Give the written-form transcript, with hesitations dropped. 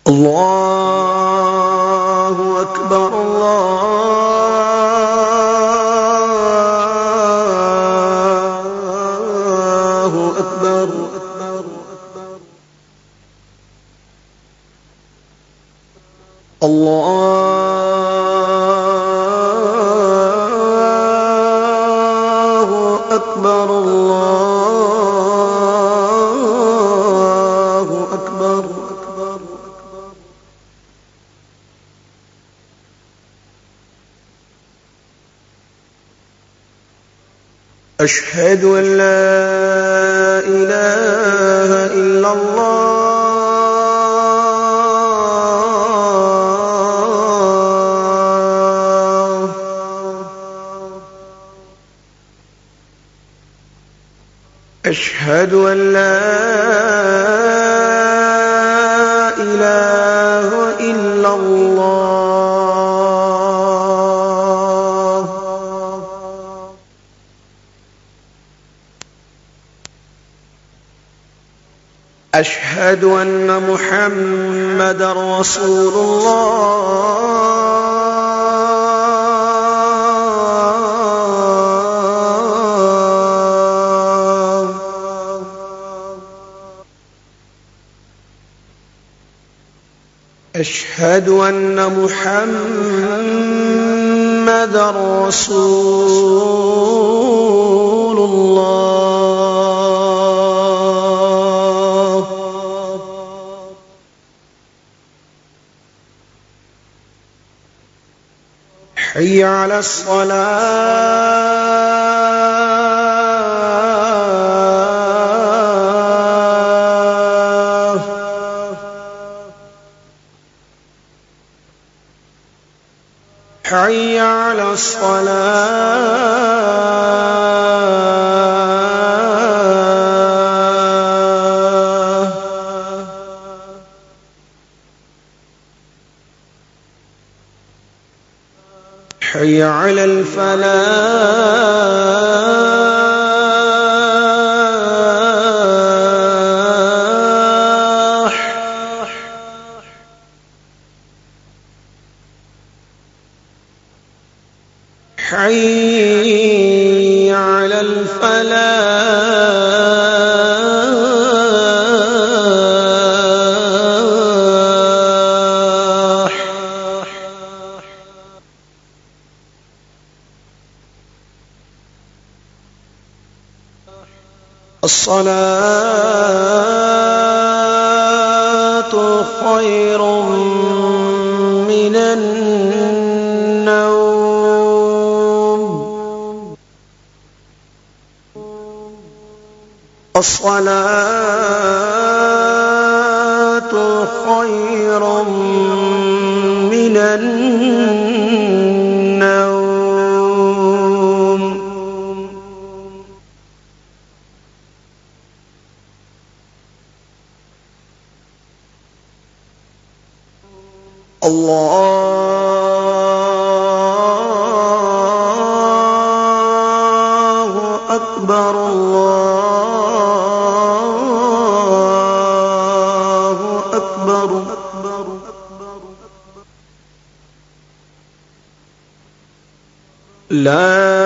الله أكبر الله أكبر الله أكبر الله أكبر أشهد أن لا إله إلا الله أشهد أن لا إله إلا الله أشهد أن محمدًا رسول الله أشهد أن محمدًا رسول الله حي على الصلاة حي على الصلاة حي على الفلاح حي على الفلاح الصلاة خير من النوم الصلاة خير من النوم الله أكبر الله أكبر لا